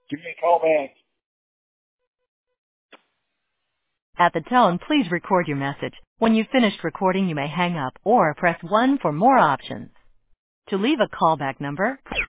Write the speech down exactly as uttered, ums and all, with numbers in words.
Give me a call back. At the tone, please record your message. When you've finished recording, you may hang up or press one for more options. To leave a callback number,